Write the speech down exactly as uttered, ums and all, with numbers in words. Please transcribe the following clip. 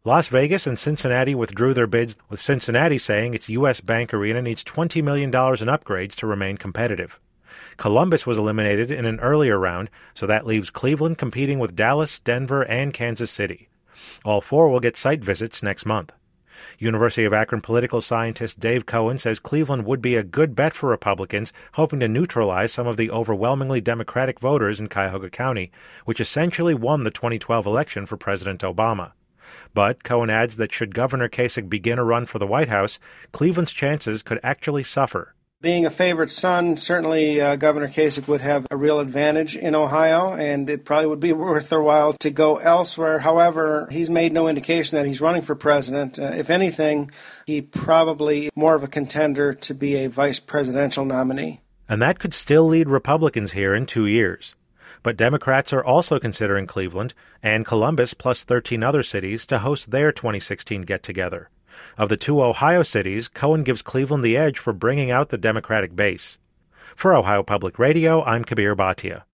Las Vegas and Cincinnati withdrew their bids, with Cincinnati saying its U S Bank Arena needs twenty million dollars in upgrades to remain competitive. Columbus was eliminated in an earlier round, so that leaves Cleveland competing with Dallas, Denver, and Kansas City. All four will get site visits next month. University of Akron political scientist Dave Cohen says Cleveland would be a good bet for Republicans, hoping to neutralize some of the overwhelmingly Democratic voters in Cuyahoga County, which essentially won the twenty twelve election for President Obama. But Cohen adds that should Governor Kasich begin a run for the White House, Cleveland's chances could actually suffer. Being a favorite son, certainly uh, Governor Kasich would have a real advantage in Ohio, and it probably would be worth their while to go elsewhere. However, he's made no indication that he's running for president. Uh, if anything, he probably more of a contender to be a vice presidential nominee. And that could still lead Republicans here in two years. But Democrats are also considering Cleveland and Columbus plus thirteen other cities to host their twenty sixteen get-together. Of the two Ohio cities, Cohen gives Cleveland the edge for bringing out the Democratic base. For Ohio Public Radio, I'm Kabir Bhatia.